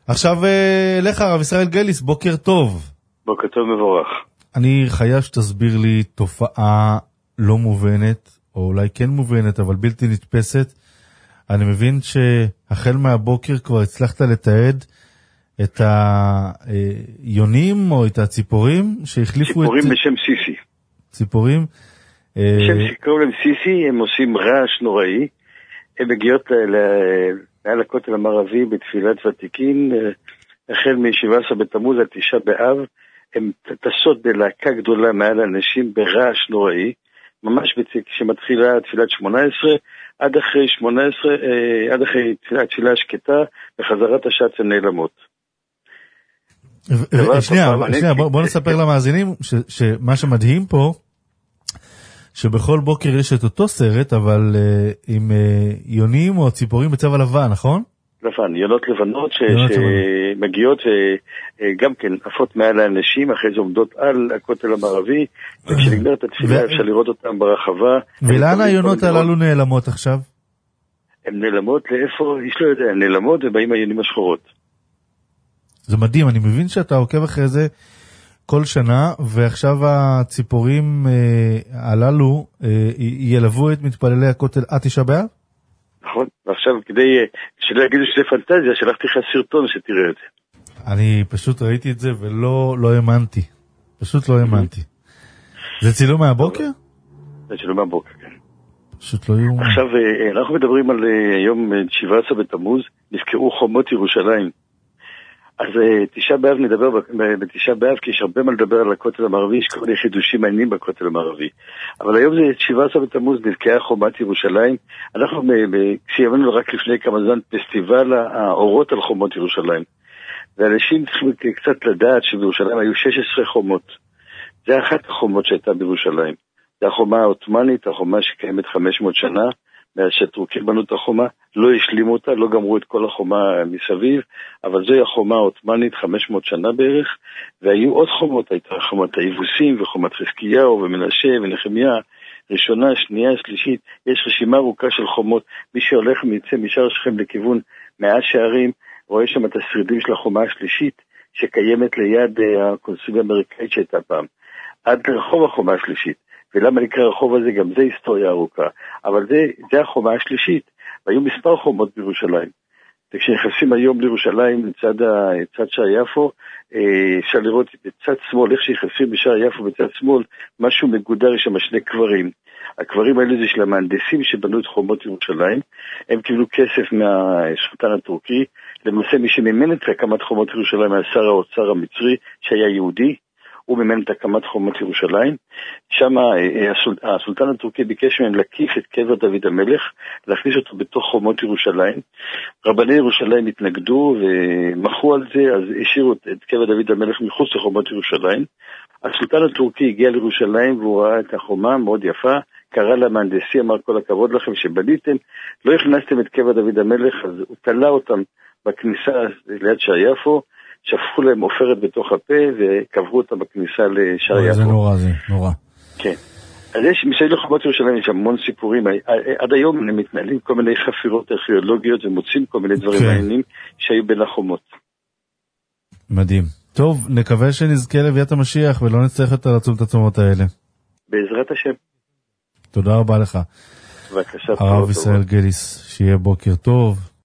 עכשיו לך, הרב ישראל גליס, בוקר טוב. בוקר טוב מבורך. אני חייב שתסביר לי תופעה לא מובנת, או אולי כן מובנת, אבל בלתי נתפסת. אני מבין שהחל מהבוקר כבר הצלחת לתעד את היונים או את הציפורים שהחליפו ציפורים בשם סיסי. ציפורים? בשם שקראו להם סיסי, הם עושים רעש נוראי. הם מגיעות מעל הכותל המערבי בתפילת ותיקין, החל מ-17 בתמוז עד 9 באב. הם טסות בלהקה גדולה מעל האנשים ברעש נוראי, ממש כשמתחילה תפילת 18, עד אחרי 18, עד אחרי תפילה שקטה, בחזרת השעת הן נעלמות. שנייה, בוא נספר למאזינים שמה שמדהים פה, שבכל בוקר יש את אותו סרט, אבל עם יונים או ציפורים בצבע לבן, נכון? לבן, יונות לבנות שמגיעות וגם כן עפות מעל האנשים, אחרי זה עומדות על הכותל המערבי, וכשנגמרת התפילה אפשר לראות אותם ברחבה. ולאן היונות הללו נעלמות עכשיו? הן נעלמות לאיפה, איש לא יודע, הן נעלמות ובאים היונים השחורות. זה מדהים, אני מבין שאתה עוקב אחרי זה כל שנה, ועכשיו הציפורים הללו ילוו את מתפללי הכותל עד 9 באב? נכון, ועכשיו כדי שלא יגידו שזה פנטזיה, שלחתי לך סרטון שתראה את זה. אני פשוט ראיתי את זה ולא האמנתי. פשוט לא האמנתי. זה צילום מהבוקר? זה צילום מהבוקר, כן. פשוט לא יאומן. עכשיו, אנחנו מדברים על יום 17 בתמוז, נזכרו חומות ירושלים. אז 9 באב נדבר ב9 באב, כי יש הרבה מה לדבר על הכותל המערבי, יש כל מיני חידושים מעניינים בכותל המערבי. אבל היום זה 17 בתמוז, נזכרה חומת ירושלים. אנחנו סיימנו רק לפני כמה זמן פסטיבל האורות על חומות ירושלים. ואנשים צריכים קצת לדעת שבירושלים היו 16 חומות. זה אחת החומות שהייתה בירושלים. זה החומה העות'מאנית, החומה שקיימת 500 שנה, מאז שהטורקים בנו את החומה, לא השלימו אותה, לא גמרו את כל החומה מסביב, אבל זוהי החומה העות'מאנית 500 שנה בערך, והיו עוד חומות, הייתה חומת היבוסים וחומת חזקיהו ומנשה ונחמיה, ראשונה, שנייה, שלישית, יש רשימה ארוכה של חומות. מי שהולך מיצא משער שכם לכיוון 100 שערים, רואה שם את השרידים של החומה השלישית, שקיימת ליד הקונסוליה האמריקאית שהייתה פעם, עד לרחוב החומה השלישית. ולמה נקרא הרחוב הזה? גם זה היסטוריה ארוכה. אבל זה החומה השלישית. והיו מספר חומות בירושלים. וכשנכנסים היום לירושלים מצד שער יפו, אפשר לראות בצד שמאל, איך שנכנסים בשער יפו בצד שמאל, משהו מגודר, יש שם 2 קברים. הקברים האלה זה של המהנדסים שבנו את חומות ירושלים. הם קיבלו כסף מהשלטן הטורקי. למעשה מי שמימן את הקמת חומות ירושלים היה שר האוצר המצרי, שהיה יהודי. הוא מימן את הקמת חומות ירושלים. שם הסולטן הטורקי ביקש מהם להקיף את קבר דוד המלך, להכניס אותו בתוך חומות ירושלים. רבני ירושלים התנגדו ומחו על זה, אז השאירו את קבר דוד המלך מחוץ לחומות ירושלים. הסולטן הטורקי הגיע לירושלים והוא ראה את החומה מאוד יפה, קרא למהנדסי, אמר כל הכבוד לכם שבניתם, לא הכנסתם את קבר דוד המלך, אז הוא תלה אותם בכניסה ליד שער יפו, שפכו להם עופרת בתוך הפה וקברו אותה בכניסה לשער יפו. זה נורא, זה נורא. כן. אז יש, מסביב לחומות ירושלים יש המון סיפורים. עד היום הם מתנהלים כל מיני חפירות ארכיאולוגיות ומוצאים כל מיני דברים מעניינים שהיו בין החומות. מדהים. טוב, נקווה שנזכה לביאת המשיח ולא נצטרך יותר לעצום את עצמות האלה. בעזרת השם. תודה רבה לך. בבקשה. הרב ישראל גליס, שיהיה בוקר טוב.